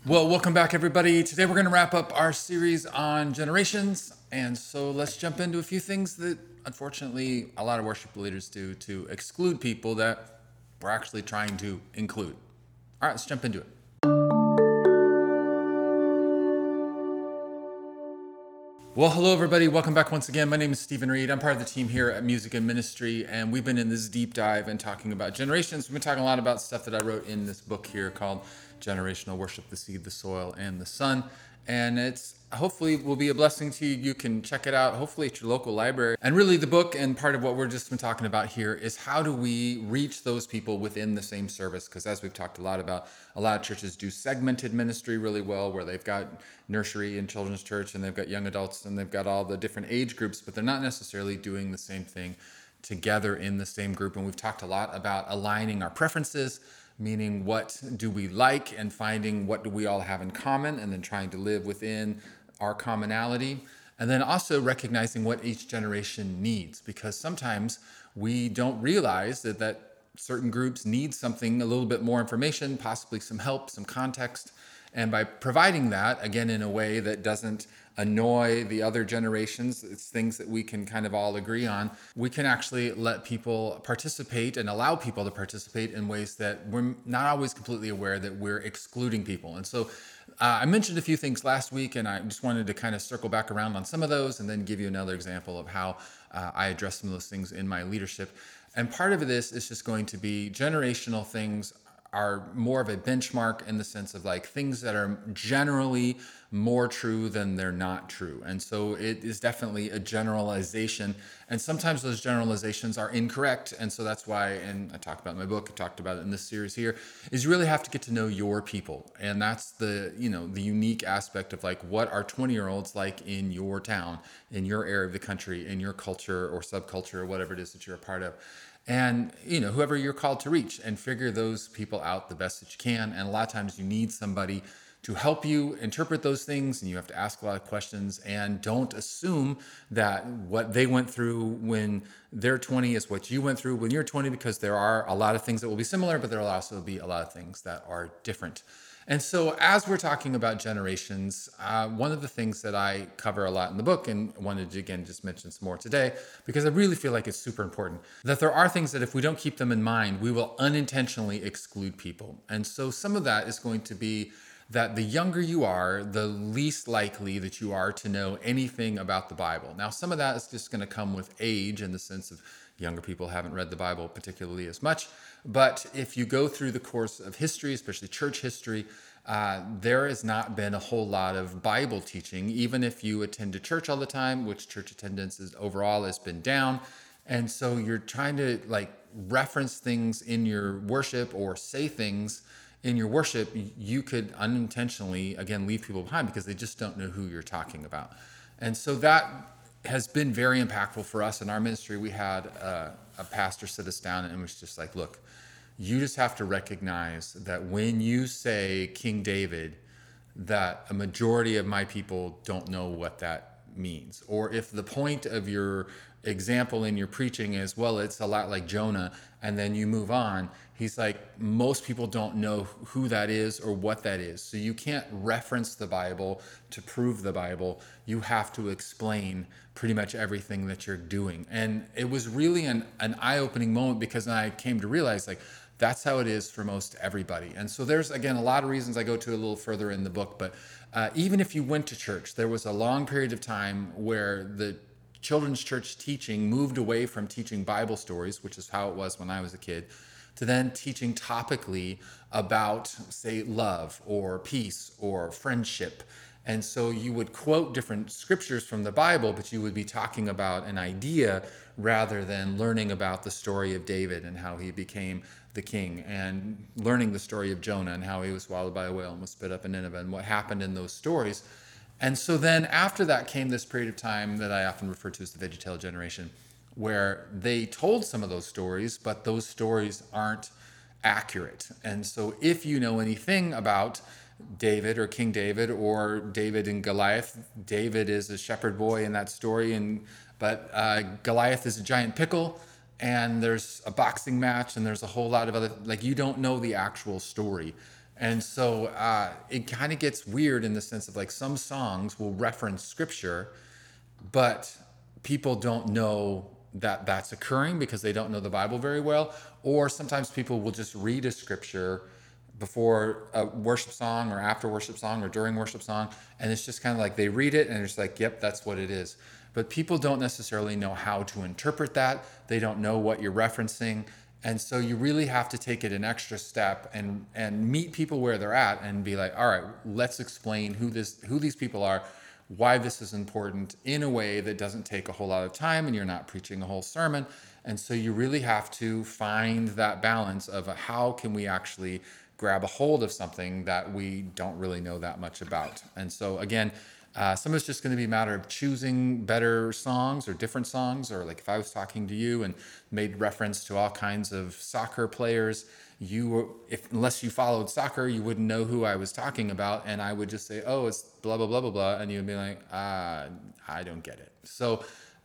Well, welcome back, everybody. Today we're going to wrap up our series on generations. And so let's jump into a few things that, unfortunately, a lot of worship leaders do to exclude people that we're actually trying to include. All right, let's jump into it. Well, hello, everybody. Welcome back once again. My name is Stephen Reed. I'm part of the team here at Music and Ministry, and we've been in this deep dive and talking about generations. We've been talking a lot about stuff that I wrote in this book here called Generational Worship, the Seed, the Soil, and the Sun. And it's hopefully will be a blessing to you. You can check it out, hopefully at your local library. And really the book and part of what we're just been talking about here is how do we reach those people within the same service? Because as we've talked a lot about, a lot of churches do segmented ministry really well, where they've got nursery and children's church and they've got young adults and they've got all the different age groups, but they're not necessarily doing the same thing together in the same group. And we've talked a lot about aligning our preferences, meaning what do we like and finding what do we all have in common and then trying to live within our commonality. And then also recognizing what each generation needs, because sometimes we don't realize that certain groups need something, a little bit more information, possibly some help, some context. And by providing that, again, in a way that doesn't annoy the other generations, it's things that we can kind of all agree on, we can actually let people participate and allow people to participate in ways that we're not always completely aware that we're excluding people. And so I mentioned a few things last week, and I just wanted to kind of circle back around on some of those and then give you another example of how I address some of those things in my leadership. And part of this is just going to be generational things are more of a benchmark in the sense of like things that are generally more true than they're not true. And so it is definitely a generalization. And sometimes those generalizations are incorrect. And so that's why, and I talked about in my book, I talked about it in this series here, is you really have to get to know your people. And that's the unique aspect of like, what are 20-year-olds like in your town, in your area of the country, in your culture or subculture or whatever it is that you're a part of. And whoever you're called to reach, and figure those people out the best that you can. And a lot of times you need somebody to help you interpret those things, and you have to ask a lot of questions. And don't assume that what they went through when they're 20 is what you went through when you're 20, because there are a lot of things that will be similar, but there will also be a lot of things that are different. And so as we're talking about generations, one of the things that I cover a lot in the book, and wanted to again just mention some more today, because I really feel like it's super important, that there are things that if we don't keep them in mind, we will unintentionally exclude people. And so some of that is going to be that the younger you are, the least likely that you are to know anything about the Bible. Now, some of that is just going to come with age, in the sense of younger people haven't read the Bible particularly as much. But if you go through the course of history, especially church history, there has not been a whole lot of Bible teaching, even if you attend to church all the time, which church attendance is overall has been down. And so you're trying to like reference things in your worship or say things in your worship, you could unintentionally, again, leave people behind because they just don't know who you're talking about. And so that has been very impactful for us in our ministry. We had a pastor sit us down and was just like, look, you just have to recognize that when you say King David, that a majority of my people don't know what that means. Or if the point of your example in your preaching is, well, it's a lot like Jonah, and then you move on, he's like, most people don't know who that is or what that is. So you can't reference the Bible to prove the Bible. You have to explain pretty much everything that you're doing. And it was really an eye-opening moment, because I came to realize like, that's how it is for most everybody. And so there's, again, a lot of reasons I go to a little further in the book, but even if you went to church, there was a long period of time where the children's church teaching moved away from teaching Bible stories, which is how it was when I was a kid, to then teaching topically about, say, love or peace or friendship. And so you would quote different scriptures from the Bible, but you would be talking about an idea rather than learning about the story of David and how he became the king, and learning the story of Jonah and how he was swallowed by a whale and was spit up in Nineveh and what happened in those stories. And so then after that came this period of time that I often refer to as the VeggieTale generation, where they told some of those stories, but those stories aren't accurate. And so if you know anything about David or King David or David and Goliath, David is a shepherd boy in that story, but Goliath is a giant pickle, and there's a boxing match, and there's a whole lot of other, like, you don't know the actual story. And so it kind of gets weird in the sense of like some songs will reference scripture, but people don't know that that's occurring because they don't know the Bible very well. Or sometimes people will just read a scripture before a worship song or after worship song or during worship song. And it's just kind of like they read it and it's like, yep, that's what it is. But people don't necessarily know how to interpret that. They don't know what you're referencing. And so you really have to take it an extra step and meet people where they're at and be like, all right, let's explain who these people are, why this is important in a way that doesn't take a whole lot of time and you're not preaching a whole sermon. And so you really have to find that balance of how can we actually grab a hold of something that we don't really know that much about. And so again, some of it's just going to be a matter of choosing better songs or different songs, or like if I was talking to you and made reference to all kinds of soccer players, unless you followed soccer, you wouldn't know who I was talking about, and I would just say, oh, it's blah blah blah blah blah, and you'd be like, I don't get it. So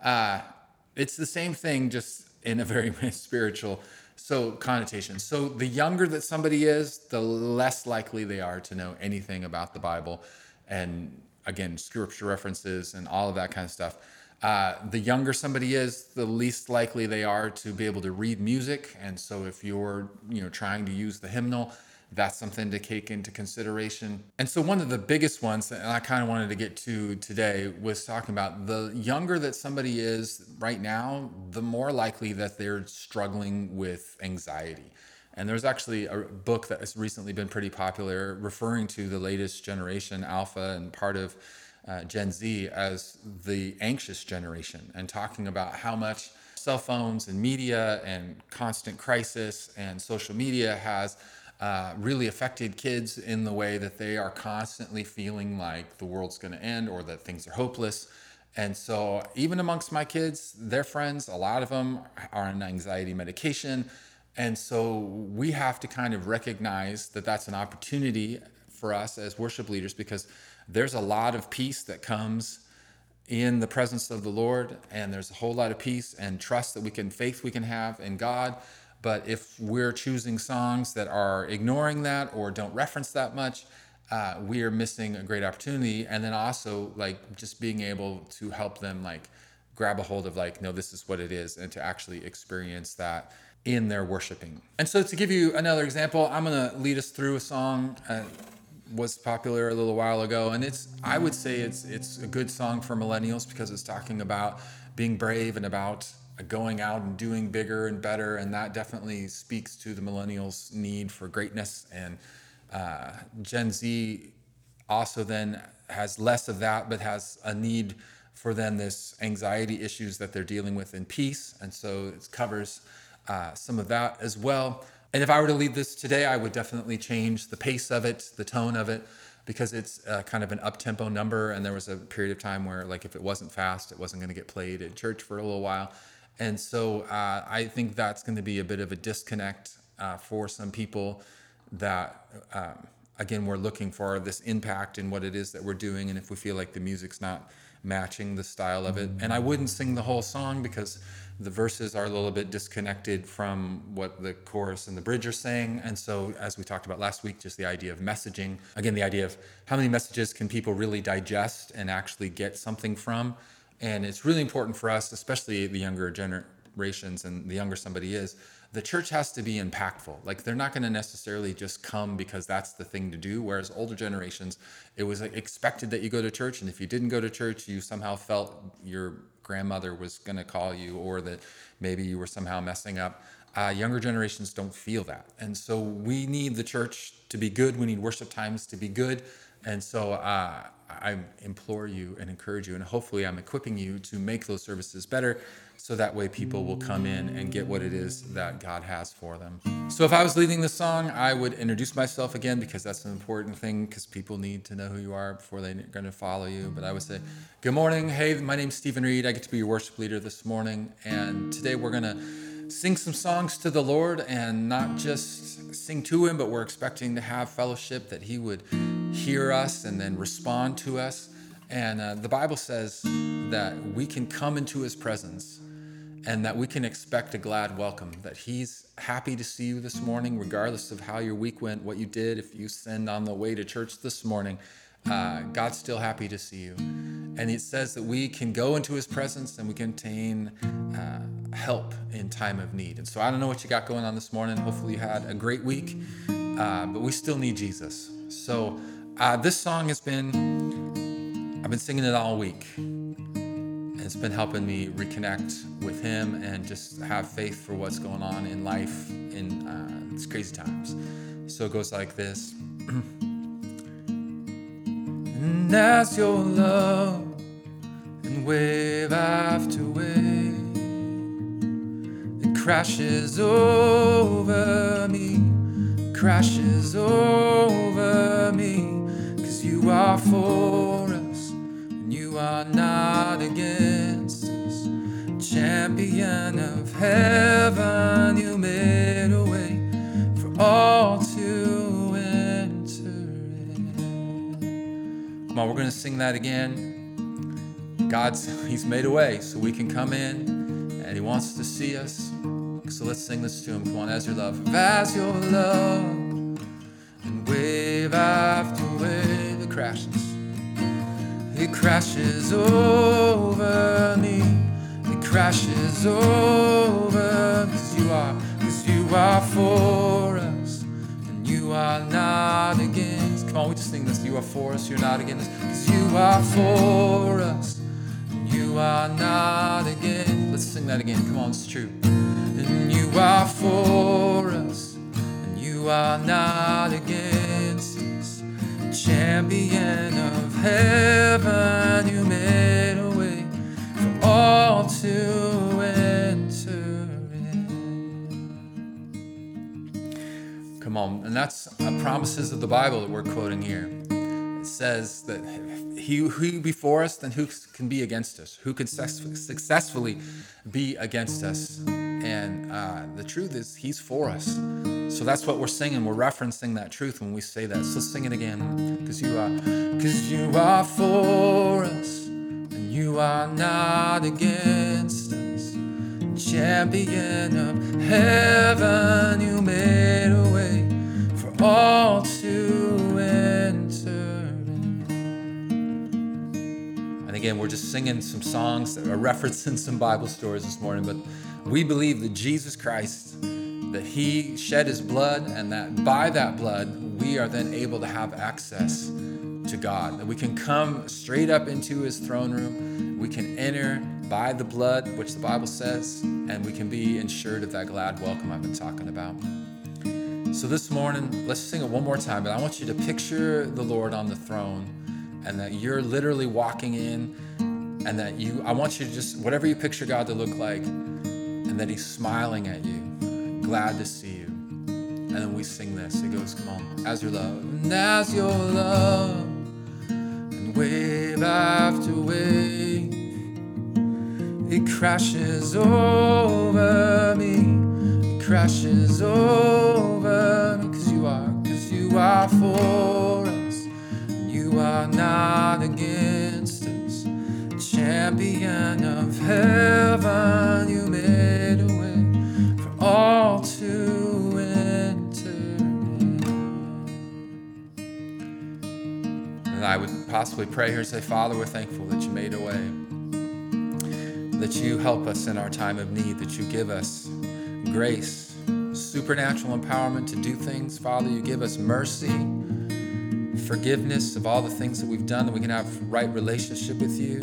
it's the same thing, just in a very spiritual connotation. So the younger that somebody is, the less likely they are to know anything about the Bible, and again, scripture references and all of that kind of stuff. The younger somebody is, the least likely they are to be able to read music. And so if you're, trying to use the hymnal, that's something to take into consideration. And so one of the biggest ones that I kind of wanted to get to today was talking about the younger that somebody is right now, the more likely that they're struggling with anxiety. And there's actually a book that has recently been pretty popular referring to the latest generation, Alpha, and part of Gen Z as the anxious generation, and talking about how much cell phones and media and constant crisis and social media has really affected kids in the way that they are constantly feeling like the world's going to end or that things are hopeless. And so even amongst my kids, their friends, a lot of them are on anxiety medication. And so we have to kind of recognize that that's an opportunity for us as worship leaders, because there's a lot of peace that comes in the presence of the Lord, and there's a whole lot of peace and trust faith we can have in God. But if we're choosing songs that are ignoring that or don't reference that much, we are missing a great opportunity. And then also like just being able to help them like grab a hold of like, no, this is what it is, and to actually experience that in their worshiping. And so to give you another example, I'm going to lead us through a song was popular a little while ago, and I would say it's a good song for millennials because it's talking about being brave and about going out and doing bigger and better, and that definitely speaks to the millennials' need for greatness. And Gen Z also then has less of that, but has a need for then this anxiety issues that they're dealing with in peace, and so it covers some of that as well. And if I were to lead this today, I would definitely change the pace of it, the tone of it, because it's kind of an up-tempo number. And there was a period of time where like if it wasn't fast, it wasn't going to get played at church for a little while. And so I think that's going to be a bit of a disconnect for some people that, again, we're looking for this impact in what it is that we're doing. And if we feel like the music's not matching the style of it. And I wouldn't sing the whole song because the verses are a little bit disconnected from what the chorus and the bridge are saying. And so as we talked about last week, just the idea of messaging, again, the idea of how many messages can people really digest and actually get something from. And it's really important for us, especially the younger generations, and the younger somebody is, the church has to be impactful. Like they're not going to necessarily just come because that's the thing to do. Whereas older generations, it was expected that you go to church. And if you didn't go to church, you somehow felt your grandmother was going to call you, or that maybe you were somehow messing up. Younger generations don't feel that. And so we need the church to be good. We need worship times to be good. And so I implore you and encourage you, and hopefully I'm equipping you to make those services better, so that way people will come in and get what it is that God has for them. So if I was leading this song, I would introduce myself again, because that's an important thing, because people need to know who you are before they're going to follow you. But I would say, good morning. Hey, my name's Stephen Reed. I get to be your worship leader this morning. And today we're going to sing some songs to the Lord, and not just sing to him, but we're expecting to have fellowship, that he would hear us and then respond to us. And the Bible says that we can come into his presence and that we can expect a glad welcome, that he's happy to see you this morning, regardless of how your week went, what you did, if you sinned on the way to church this morning. God's still happy to see you. And it says that we can go into his presence and we can obtain help in time of need. And so I don't know what you got going on this morning. Hopefully you had a great week, but we still need Jesus. So this song I've been singing it all week. And it's been helping me reconnect with him and just have faith for what's going on in life in these crazy times. So it goes like this. And as your love and wave after wave, it crashes over me, crashes over me, 'cause you are for us and you are not against us. Champion of heaven, you made a way for all to enter in. Come on, we're going to sing that again. He's made a way so we can come in, and he wants to see us. So let's sing this to him. Come on, as your love, and wave after wave, it crashes over me, it crashes over, 'cause you are for us, and you are not against. Come on, we just sing this. You are for us, you're not against us, 'cause you are for us, you are not again. Let's sing that again. Come on, it's true. And you are for us, and you are not against us. Champion of heaven, you made a way for all to enter in. Come on, and that's promises of the Bible that we're quoting here. It says that who before us, then who can be against us? Who can successfully be against us? And the truth is, he's for us. So that's what we're singing. We're referencing that truth when we say that. So let's sing it again. 'Cause you are for us, and you are not against us. Champion of heaven, you made a way for all to enter. Again, we're just singing some songs that are referencing some Bible stories this morning, but we believe that Jesus Christ, that he shed his blood, and that by that blood, we are then able to have access to God, that we can come straight up into his throne room. We can enter by the blood, which the Bible says, and we can be ensured of that glad welcome I've been talking about. So this morning, let's sing it one more time, but I want you to picture the Lord on the throne, and that you're literally walking in, and that I want you to just, whatever you picture God to look like, and that he's smiling at you, glad to see you. And then we sing this. It goes, come on, as your love, and wave after wave, it crashes over me, it crashes over me, 'cause you are for us, you are not against us. Champion of heaven, you made a way for all to enter in. And I would possibly pray here and say, Father, we're thankful that you made a way, that you help us in our time of need, that you give us grace, supernatural empowerment to do things. Father, you give us mercy, forgiveness of all the things that we've done, that we can have right relationship with you.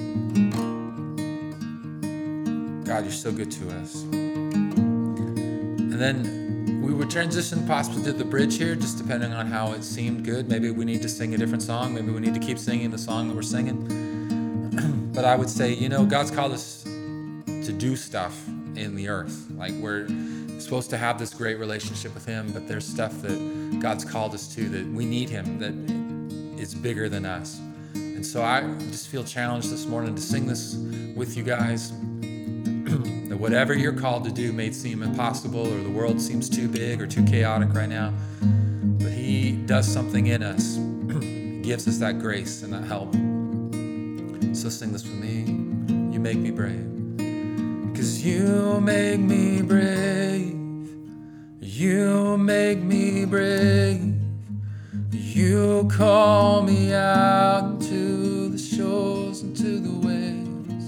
God, you're so good to us. And then we would transition possibly to the bridge here, just depending on how it seemed good. Maybe we need to sing a different song. Maybe we need to keep singing the song that we're singing. But I would say, God's called us to do stuff in the earth. Like, we're supposed to have this great relationship with him, but there's stuff that God's called us to, that we need him, that is bigger than us. And so I just feel challenged this morning to sing this with you guys, that whatever you're called to do may seem impossible, or the world seems too big or too chaotic right now, but he does something in us. He gives us that grace and that help. So sing this with me. You make me brave. 'cause you make me brave. You make me brave. You call me out to the shores and to the waves.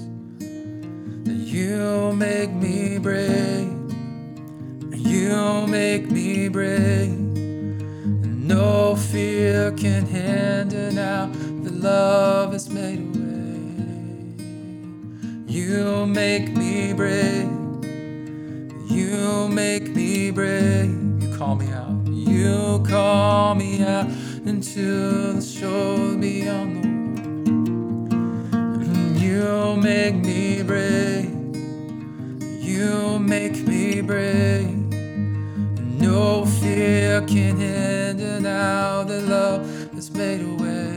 You make me brave. You make me brave. No fear can hinder now that love has made a way. You make me brave. You make me brave. You call me out. You call me out into the shore beyond the world. You make me brave. You make me brave. No fear can hinder now that love has made a way.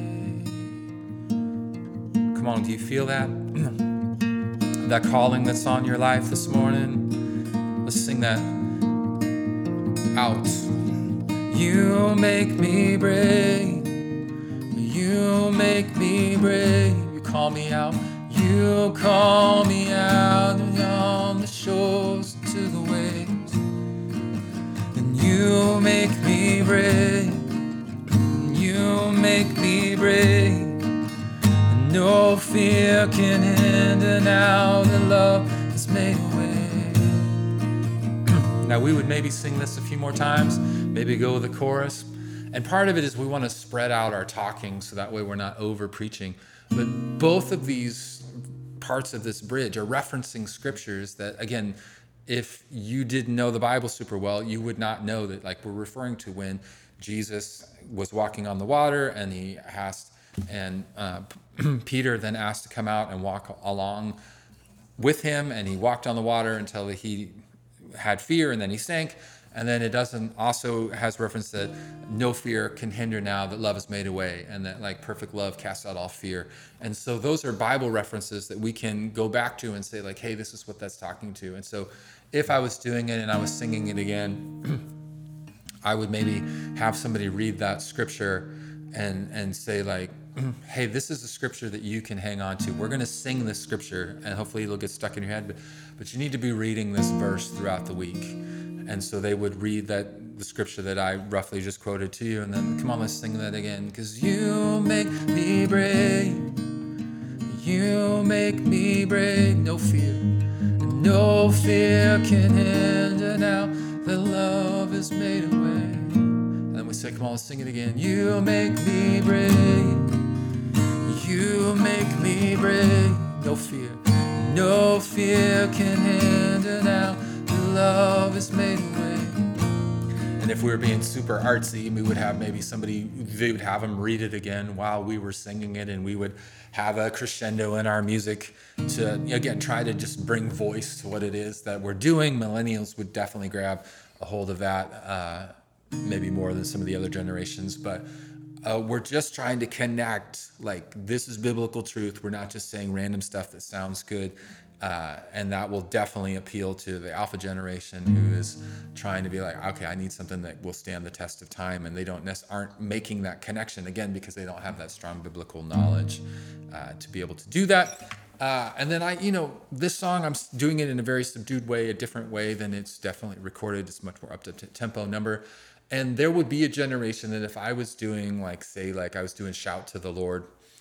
Come on, do you feel that? That calling that's on your life this morning? Let's sing that out. You make me brave. You make me brave. You call me out. You call me out on the shores to the waves. And you make me brave. You make me brave. And no fear can hinder now that love has made a way. Now we would maybe sing this a few more times, maybe go with the chorus. And part of it is we want to spread out our talking so that way we're not over preaching. But both of these parts of this bridge are referencing scriptures that, again, if you didn't know the Bible super well, you would not know that, like we're referring to when Jesus was walking on the water and he asked, and Peter then asked to come out and walk along with him, and he walked on the water until he had fear and then he sank. And then it doesn't also has reference that no fear can hinder now that love has made a way, and that like perfect love casts out all fear. And so those are Bible references that we can go back to and say like, hey, this is what that's talking to. And so if I was doing it and I was singing it again, I would maybe have somebody read that scripture and say like, hey, this is a scripture that you can hang on to. We're going to sing this scripture and hopefully it'll get stuck in your head, but you need to be reading this verse throughout the week. And so they would read the scripture that I roughly just quoted to you, and then come on, let's sing that again. 'Cause you make me brave. You make me brave. No fear. No fear can hinder now that love has made a way. And then we say, come on, let's sing it again. You make me brave. You make me brave. No fear. No fear can hinder now. Love is made away. And if we were being super artsy, we would have maybe somebody, they would have them read it again while we were singing it, and we would have a crescendo in our music to, again, try to just bring voice to what it is that we're doing. Millennials would definitely grab a hold of that, maybe more than some of the other generations, but we're just trying to connect, like, this is biblical truth. We're not just saying random stuff that sounds good. And that will definitely appeal to the alpha generation who is trying to be like, okay, I need something that will stand the test of time, and they aren't making that connection, again, because they don't have that strong biblical knowledge to be able to do that. And then this song, I'm doing it in a very subdued way, a different way than it's definitely recorded. It's much more up to tempo number. And there would be a generation that if I was doing I was doing Shout to the Lord,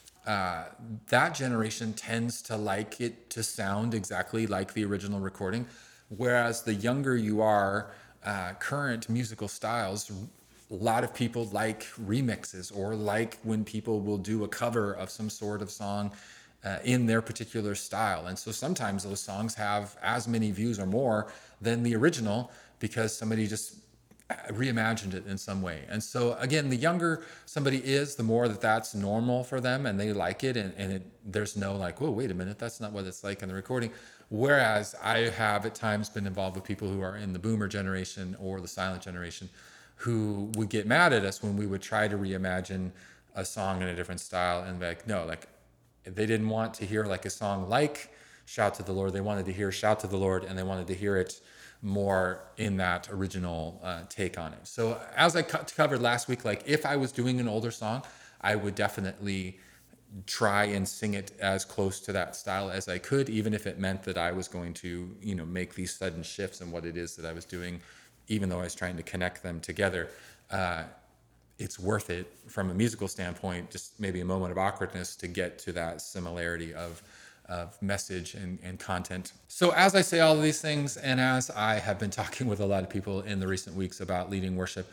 that generation tends to like it to sound exactly like the original recording, whereas the younger you are, current musical styles, a lot of people like remixes, or like when people will do a cover of some sort of song in their particular style. And so sometimes those songs have as many views or more than the original because somebody just reimagined it in some way. And so again, the younger somebody is, the more that's normal for them and they like it, and there's no like, whoa, wait a minute, that's not what it's like in the recording. Whereas I have at times been involved with people who are in the boomer generation or the silent generation who would get mad at us when we would try to reimagine a song in a different style, and like, no, like they didn't want to hear like a song like Shout to the Lord. They wanted to hear Shout to the Lord, and they wanted to hear it more in that original take on it. So as I covered last week, like if I was doing an older song, I would definitely try and sing it as close to that style as I could, even if it meant that I was going to, make these sudden shifts in what it is that I was doing, even though I was trying to connect them together. It's worth it from a musical standpoint, just maybe a moment of awkwardness to get to that similarity of message and content. So as I say all of these things, and as I have been talking with a lot of people in the recent weeks about leading worship,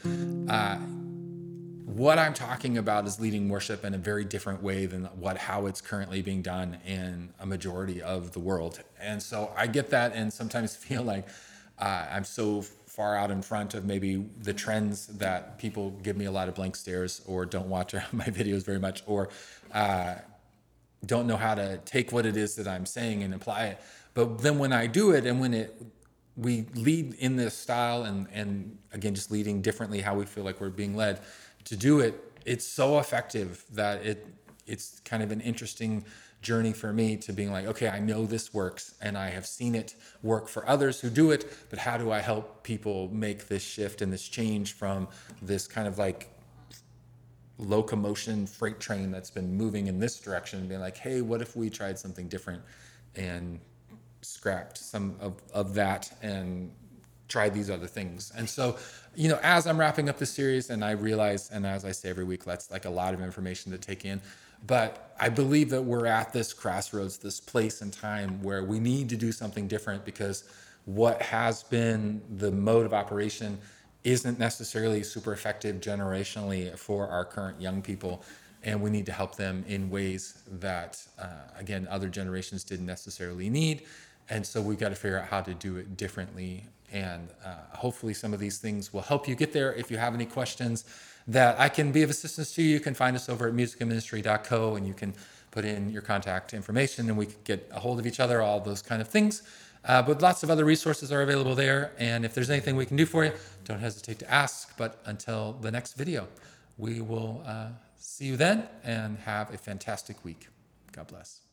what I'm talking about is leading worship in a very different way than how it's currently being done in a majority of the world. And so I get that, and sometimes feel like I'm so far out in front of maybe the trends that people give me a lot of blank stares, or don't watch my videos very much, or don't know how to take what it is that I'm saying and apply it. But then when I do it, and when we lead in this style, and again, just leading differently how we feel like we're being led to do it, it's so effective that it's kind of an interesting journey for me to being like, okay, I know this works and I have seen it work for others who do it, but how do I help people make this shift and this change from this kind of like locomotion freight train that's been moving in this direction, and being like, hey, what if we tried something different and scrapped some of that and tried these other things? And so, as I'm wrapping up this series, and I realize, and as I say every week, that's like a lot of information to take in, but I believe that we're at this crossroads, this place in time where we need to do something different, because what has been the mode of operation isn't necessarily super effective generationally for our current young people. And we need to help them in ways that, again, other generations didn't necessarily need. And so we've got to figure out how to do it differently. And hopefully some of these things will help you get there. If you have any questions that I can be of assistance to, you can find us over at musicandministry.co, and you can put in your contact information and we can get a hold of each other, all those kind of things. But lots of other resources are available there. And if there's anything we can do for you, don't hesitate to ask. But until the next video, we will see you then, and have a fantastic week. God bless.